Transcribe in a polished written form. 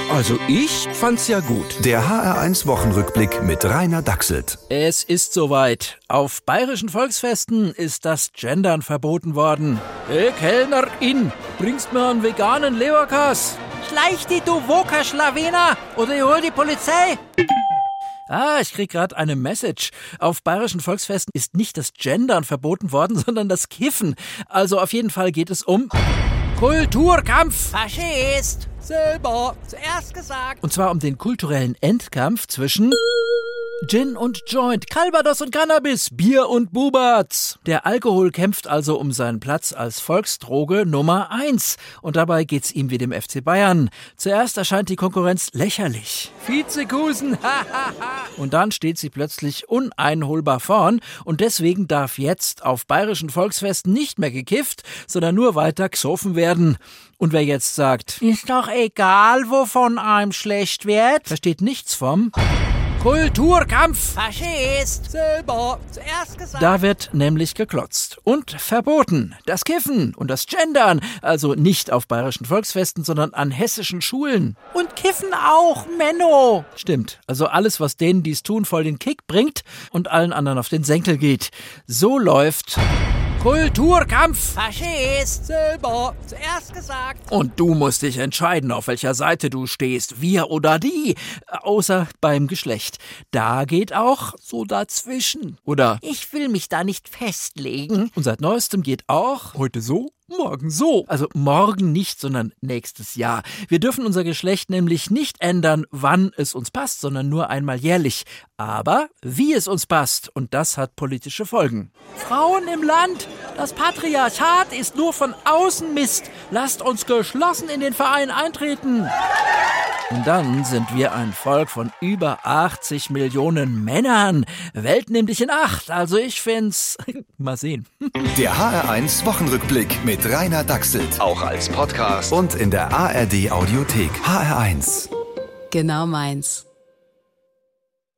Also ich fand's ja gut. Der HR1-Wochenrückblick mit Rainer Dachselt. Es ist soweit. Auf bayerischen Volksfesten ist das Gendern verboten worden. Hey Kellnerin, bringst mir einen veganen Leberkas? Schleich die, du Woker-Schlawener, oder ich hol die Polizei. Ich krieg gerade eine Message. Auf bayerischen Volksfesten ist nicht das Gendern verboten worden, sondern das Kiffen. Also auf jeden Fall geht es um Kulturkampf. Faschist! Selber zuerst gesagt. Und zwar um den kulturellen Endkampf zwischen Gin und Joint, Calvados und Cannabis, Bier und Buberts. Der Alkohol kämpft also um seinen Platz als Volksdroge Nummer 1. Und dabei geht's ihm wie dem FC Bayern. Zuerst erscheint die Konkurrenz lächerlich. Vizekusen, und dann steht sie plötzlich uneinholbar vorn. Und deswegen darf jetzt auf bayerischen Volksfesten nicht mehr gekifft, sondern nur weiter gesoffen werden. Und wer jetzt sagt, ist doch egal, wovon einem schlecht wird, versteht nichts vom Kulturkampf. Faschist! Selber zuerst gesagt. Da wird nämlich geklotzt und verboten. Das Kiffen und das Gendern, also nicht auf bayerischen Volksfesten, sondern an hessischen Schulen. Und Kiffen auch, Menno! Stimmt, also alles, was denen, die's tun, voll den Kick bringt und allen anderen auf den Senkel geht. So läuft Kulturkampf. Faschist! Selber zuerst gesagt. Und du musst dich entscheiden, auf welcher Seite du stehst, wir oder die. Außer beim Geschlecht. Da geht auch so dazwischen. Oder Ich will mich da nicht festlegen. und seit neuestem geht auch heute so, morgen so. Also morgen nicht, sondern nächstes Jahr. Wir dürfen unser Geschlecht nämlich nicht ändern, wann es uns passt, sondern nur einmal jährlich. Aber wie es uns passt. Und das hat politische Folgen. Frauen im Land, das Patriarchat ist nur von außen Mist. Lasst uns geschlossen in den Verein eintreten. Und dann sind wir ein Volk von über 80 Millionen Männern. Welt nimmt dich in Acht. Also ich find's... Mal sehen. Der HR1-Wochenrückblick mit Rainer Dachselt. Auch als Podcast und in der ARD-Audiothek. HR1. Genau meins.